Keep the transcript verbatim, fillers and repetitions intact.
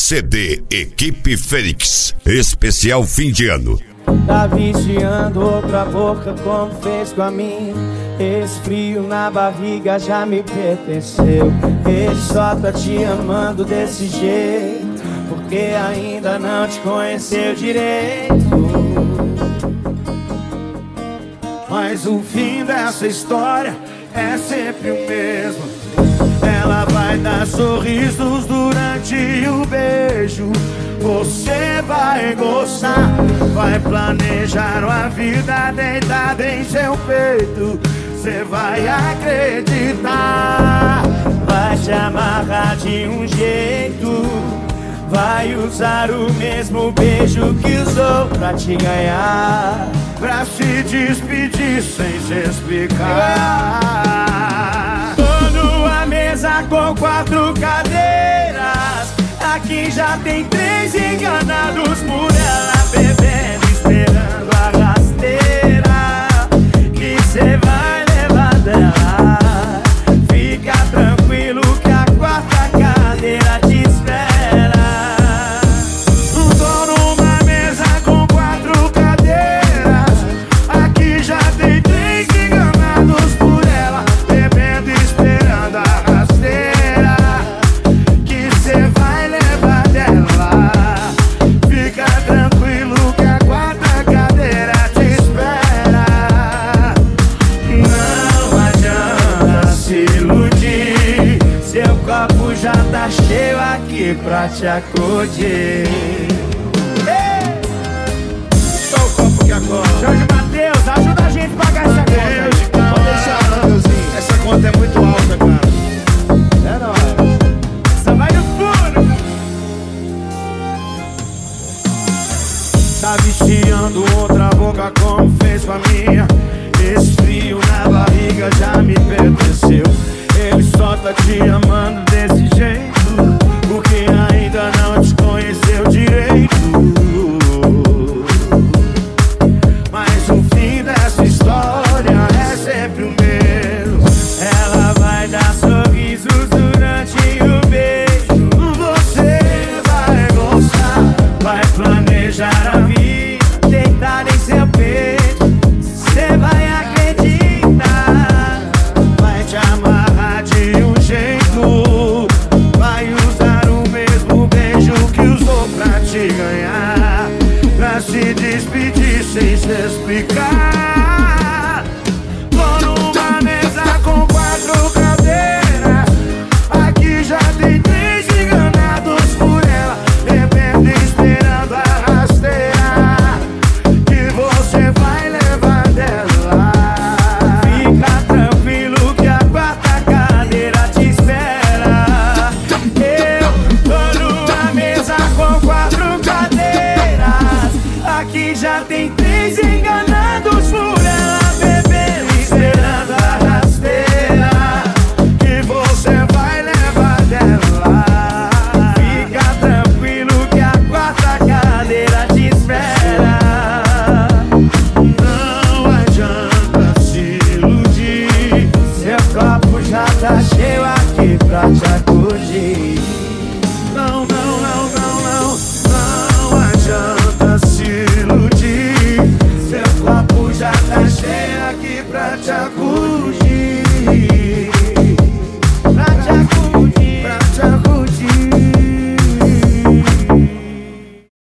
C D Equipe Fênix, especial fim de ano. Tá vigiando outra boca como fez com a minha. Esse frio na barriga já me pertenceu. Ele só tá te amando desse jeito porque ainda não te conheceu direito. Mas o fim dessa história é sempre o mesmo. Ela vai dar sorrisos durante o beijo. Você vai gostar, vai planejar uma vida deitada em seu peito. Você vai acreditar, vai te amarrar de um jeito. Vai usar o mesmo beijo que usou pra te ganhar, pra se despedir sem se explicar. Tô numa mesa com quatro cadeiras. Aqui já tem três enganados por ela, bebendo, esperando a rasteira que cê vai levar dela. Fica tranquilo que a quarta cadeira te espera. Tô numa mesa com quatro cadeiras. Aqui já tem três enganados por ela, bebendo, esperando a rasteira que cê vai levar dela. Fica tranquilo que a quarta cadeira te espera. Não adianta se iludir, seu copo já tá cheio aqui pra te acudir. Só o copo que acorda. Jorge Mateus, ajuda a gente a pagar essa conta. Pode deixar, Mateuzinho. Essa conta é muito alta, cara. É nóis. Só vai no furo. Tá viciando outra boca como fez com a minha. Esse frio na barriga já me pertenceu. Ele só tá te amando desse jeito porque ainda não te conheceu direito. Mas o fim dessa história é sempre o mesmo. Ela vai dar sorrisos durante o beijo. Você vai gostar, vai planejar a vida deitada em seu peito. Você vai acreditar, vai te amarrar de um jeito. Vai usar o mesmo beijo que usou pra te ganhar, pra se despedir sem se explicar. Tô numa mesa com quatro cadeiras. Aqui já tem três enganados por ela, bebendo, esperando a rasteira que você vai levar dela. Fica tranquilo que a quarta cadeira te espera. Eu tô numa mesa com quatro cadeiras. Aqui já tem três enganados por ela, bebendo, esperando a rasteira que você vai levar dela. Fica tranquilo que a quarta cadeira te espera. Não adianta se iludir, seu copo já tá cheio aqui pra te acudir.